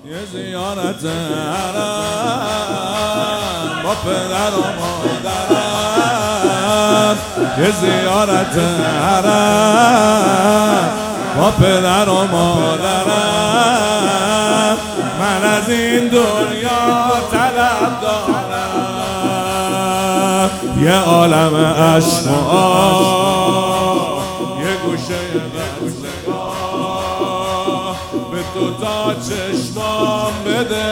یه زیارت حرم با پدر و مادرم، یه زیارت حرم با پدر و مادرم. من از این دنیا طلب دارم یه عالم عشق و آه، یه گوشه نگاه به تو تا چشمام بده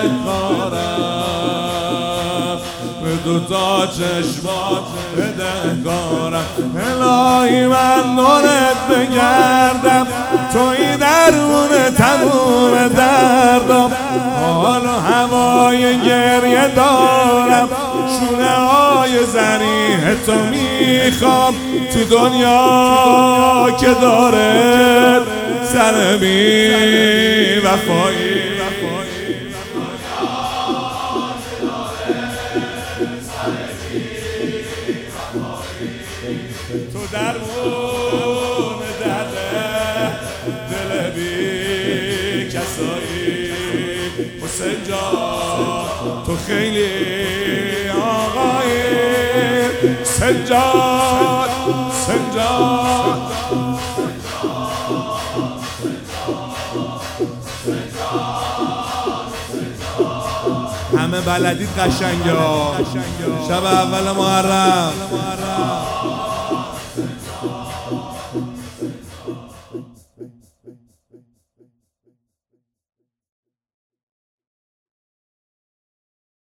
کارم، به تو تا چشمام بده کارم. الهی من دورت بگردم، توی درون تموم دردم، حال و هوای گریه دارم، شونه های زریح تو میخوام تو دنیا که داره سر بی وفایی. تو درمون دل بی کسایی. حسین جان تو خیلی آقایی، سجاد سجاد همه بلدید قشنگه ها. شب اول محرم